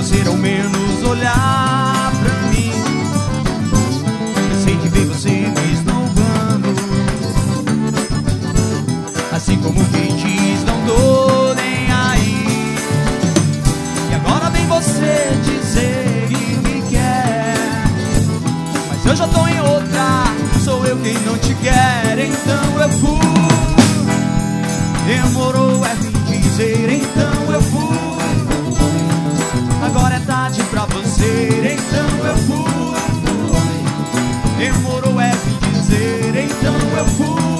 você ao menos olhar pra mim. Cansei de ver você me esnobando, assim como quem diz não tô nem aí. E agora vem você dizer que me quer, mas eu já tô em outra, sou eu quem não te quer. Então eu fui. Demorou é me dizer, então eu fui. Agora é tarde pra você, então eu fui. Demorou é me dizer, então eu fui.